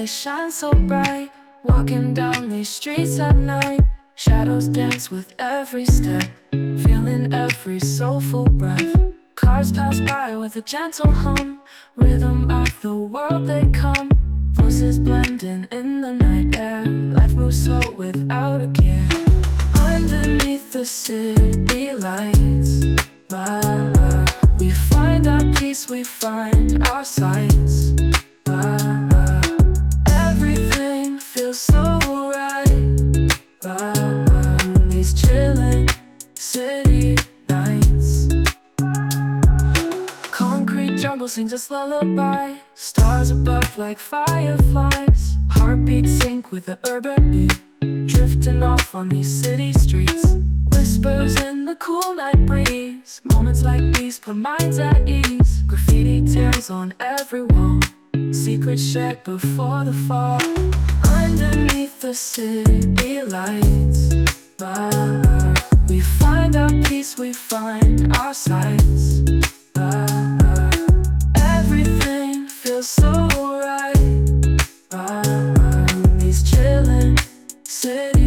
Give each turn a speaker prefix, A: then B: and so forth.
A: they shine so bright. Walking down these streets at night, shadows dance with every step, feeling every soulful breath. Cars pass by with a gentle hum, rhythm of the world they come. Voices blending in the night air, life moves slow without a care. Underneath the city lights, we find our peace, we find our sights. Everything feels so right. These chilling city nights. Concrete jungle sings us lullaby, stars above like fireflies. Heartbeats sync with the urban beat, drifting off on these city streets. Whispers in the cool night breeze, moments like these put minds at ease. Graffiti tears on every wall, secrets shared before the fall. Underneath the city lights, we find our peace, we find our sights. Everything feels so right. These chilling city